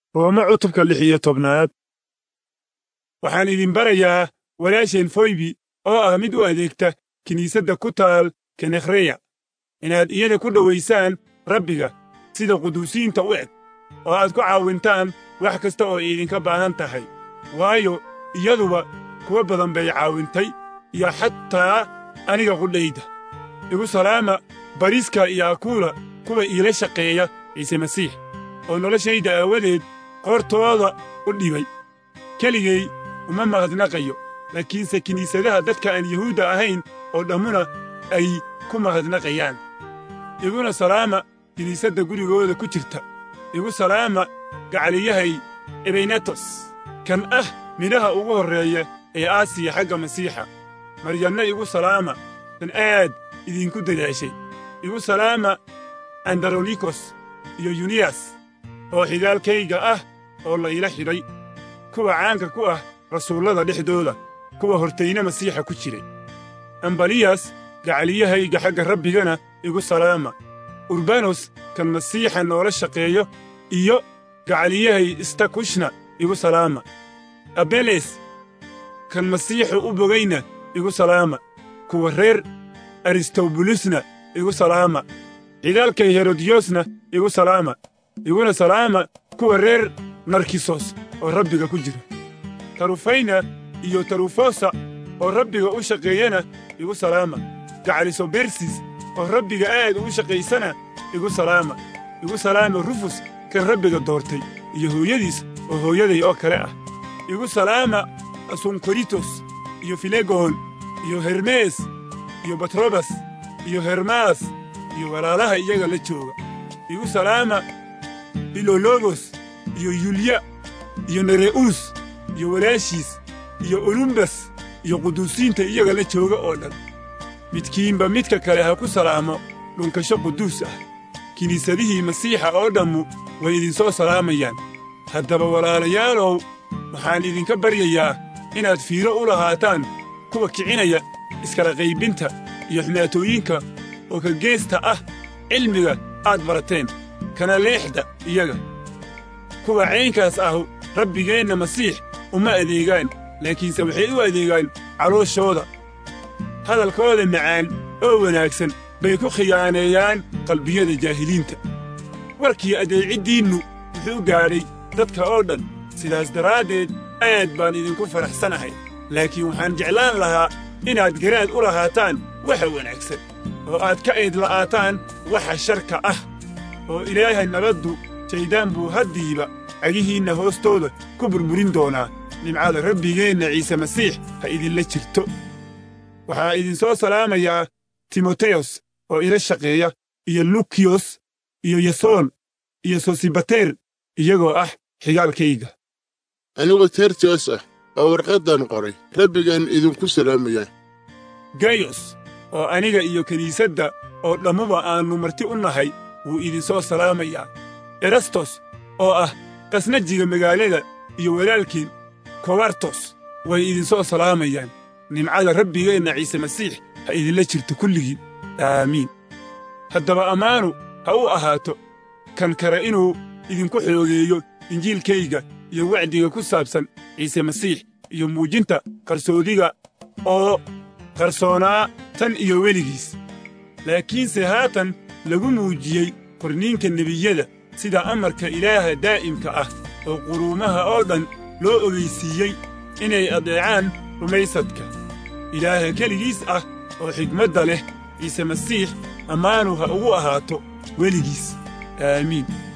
Rooma cutubka 16. waxaan idin barayaa walaasheen Foybi oo ah mid u adeegta kiniisadda ku taal Kenekhreya inaad iyada ku dhowaysaan Rabbiga sida quduusiinta u eg oo aad ku caawintaan wax kasta oo idinka baahan tahay waayo iyaduba kuwa badan bay caawintay iyo xataa aniga qudhayda igu salaama Bariska iyo Akula kuwa iila shaqeeya Ciise Masiix oo noloshayda aawadeed qortooda u dhibay keligay uma mahadnaqayo laakiinse kiniisadaha dadka aan Yahuuda ahayn oo dhammuna ay ku mahadnaqayaan iguna salaama kiniisadda gurigooda ku jirta igu salaama gacaliyahay Ebenetos kan ah midhaha ugu horreeya ee Aasiya xagga Masiixa Maryanna igu salaama tan aad idinku dadaashay igu salaama Andaronikos iyo Yuniyas oo xigaalkayga ah oo la ila xidhay kuwa caanka ku ah rasuullada dhexdooda kuwa hortayna Masiixa ku jiray Ambaliyas gacaliyahayga xagga Rabbigana igu salaama Urbanos kan Masiixa noola shaqeeyo iyo gacaliyahay Istakushna igu salaama Abeles kan Masiixu u bogayna igu salaama kuwa reer Aristobulusna igu salaama xigaalkay Herodiyosna igu salaama iguna salaama kuwa reer Narkisos oo Rabbiga ku jira Tarufayna iyo Tarufosa oo Rabbiga u shaqeeyana igu salaama Gacalisobersis oo Rabbiga aad ugu shaqaysana igu salaama Rufus kan Rabbiga doortay iyo hooyadiis oo hooyaday oo kale ah igu salaama Asunkoritos iyo Filegon iyo Hermes iyo Batrobas iyo Hermas iyo walaalaha iyaga la jooga igu salaama Filologos iyo Yuliya iyo Nereus iyo walaashiis iyo Olumbas iyo quduusiinta iyaga la jooga oo dhan midkiinba midka kale ha ku salaamo dhunkasho quduus ah kiniisadihii Masiixa oo dhammu way idin soo salaamayaan haddaba walaalayaalow waxaan idinka baryayaa inaad fiiro u lahaataan kuwa kicinaya iskala qaybinta iyo xumaatooyinka oo ka geesta ah cilmiga aad barateen kana leexda iyaga kuwa caynkaas ah Rabbigeenna Masiix uma adeegaan laakiinse waxay u adeegaan calooshooda hadalkooda macaan oo wanaagsan bay ku khiyaaneeyaan qalbiyada jaahiliinta warkii adeeciddiinnu wuxuu gaadhay dadka oo dhan sidaas daraaddeed aad baan idinku faraxsanahay laakiin waxaan jeclaan lahaa inaad garaad u lahaataan waxa wanaagsan oo aad ka eedla'aataan waxa sharka ah oo Ilaahay nabaddu shaydaan buu haddiiba cagihiinna hoostooda ku burburin doonaa nimcada Rabbigeenna Ciise Masiix ha idinla jirto waxaa idin soo salaamayaa Timoteyos oo ila shaqeeya iyo Lukiyos iyo Yason iyo Sosibater iyagoo ah xigaalkayga anigoo Tertios ah oo warqadan qoray Rabbigaan idinku salaamaya Gayos oo aniga iyo kiniisadda oo dhammuba aanu marti u nahay wuu idin soo salaamayaa Erastos oo ah qasnajiga magaalada iyo walaalkiin Kowartos way idin soo salaamayaan nimcada Rabbigeenna Ciise Masiix ha idinla jirto kulligiin aamiin haddaba ammaanu ha u ahaato kan kale inuu idinku xoogeeyo injiilkayga iyo wacdiga ku saabsan Ciise Masiix iyo muujinta qarsoodiga oo qarsoonaa tan iyo weligiis laakiinse haatan lagu muujiyey qorniinka nebiyada sida amarka Ilaaha daa'imka ah oo quruumaha oo dhan loo ogeysiiyey inay adeecaan rumaysadka Ilaaha keligiis ah oo xigmadda leh Ciise Masiix ammaanu ha ugu ahaato weligiis aamiin